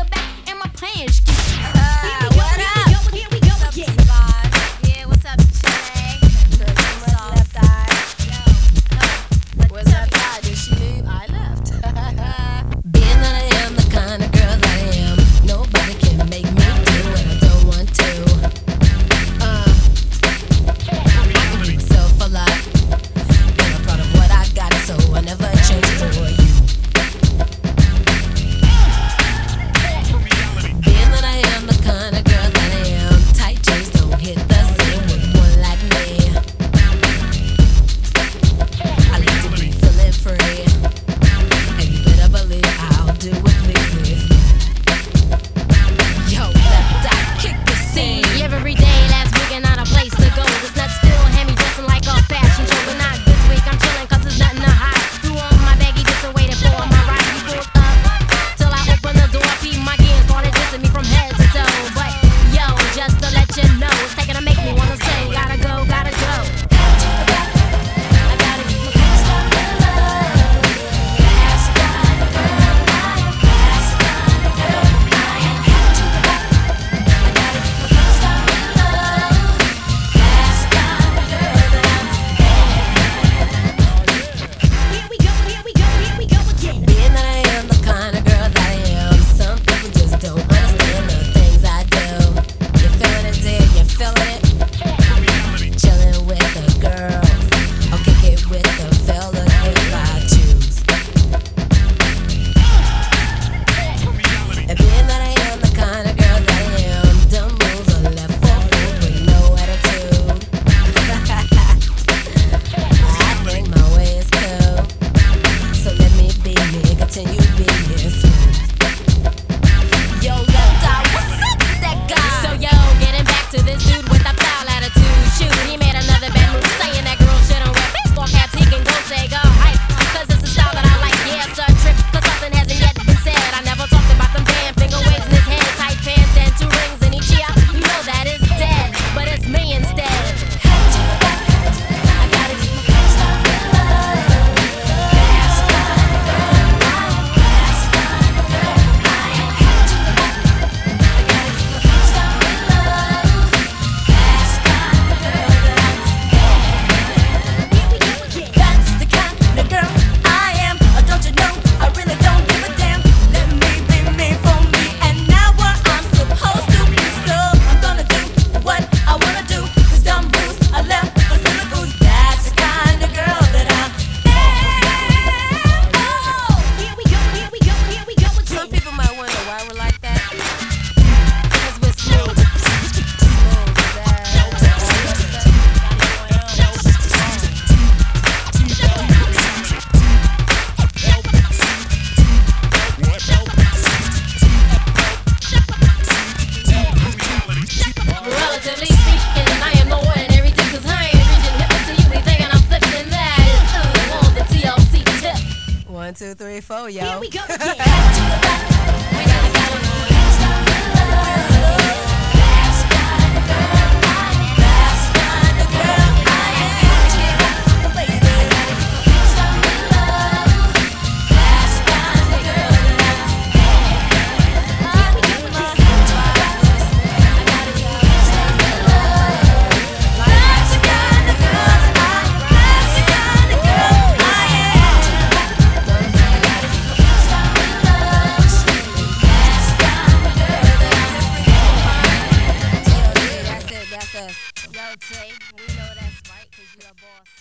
the back and my plans ski. What up? Here we go again. Yeah, what's up, Chile? What's up, left eye? Where's left eye? Did she leave? I left. Being that I am the kind of girl that I am, nobody can make me do what I don't want to. I can do myself a lot, and I'm proud of what I got, so I never change for you. Being that I am the kind of girl that I am, tight jeans don't hit the same with one like me. I like to be feeling free, and you better believe I'll do what pleases me. Yo, left eye, kick the scene. Every day last week and not a place to go. This nut still had me dressing like a fashion show, but not this week. I'm chilling cause there's nothing to hide. Threw on my baggy just and waited for my ride. He pulled up till I opened the door. Peed my gear, started dissing me from head to toe. But yo, just to let you know, it's taking to make me wanna sing. Gotta go, gotta go. I gotta keep my pants up in love. That's the kind of girl I am. That's the kind of girl I am. I gotta keep my pants up in love. That's the kind of girl that I am. Here we go, here we go, here we go again. Being that I am the kind of girl that I am, some people just don't understand the things I do. You feeling it, dear? You feeling it? Chilling with the girls, I'll kick it with the fellas if I choose. And being that I am the kind of girl that I am, dumb moves are left for fools with no attitude. I think my way is cool, so let me be me, continue being smooth. Yo, left eye, what's up with that guy? So yo, getting back to this dude with a foul attitude. Shoot, he made another bad move, saying that girl shouldn't wear baseball caps. He can go take a hike, cause it's the style that I like. Yeah, it's a trip, cause something hasn't yet been said. I never talked about them damn finger waves in his head, tight pants and 2 rings in each ear. You know that is dead, but it's me instead. I gotta keep my pants up in love. That's the kind of girl I am. That's the kind of girl I am. I gotta keep my pants up in love. That's the kind of girl that I am. Here we go again. That's the kind of girl I am. Don't you know? I really don't give a damn. Let me be me for me, and now what I'm supposed to be. So I'm gonna do what I wanna do. Cause dumb rules are left for silly fools. That's the kind of girl that I am. Oh. Here we go, here we go, here we go again. Some people might wonder why we're like that. Cause we're smooth. Relatively speaking, I am no ordinary dude, cause I ain't reaching hip to you. They thinking I'm flipping that. It's on the TLC tip. 1, 2, 3, 4, yo. Here we go again. We gotta go. Stop in love. That's the kind of girl I am. That's the kind of girl I am. Baby, stop in love. That's the kind of girl that I am. I gotta go. Stop in love. That's the kind of girl I am. That's the kind of girl I am. Stop in love. That's the kind of girl that I am. That's it, that's us. Yo, Tay, we know that's right, cause you a boss.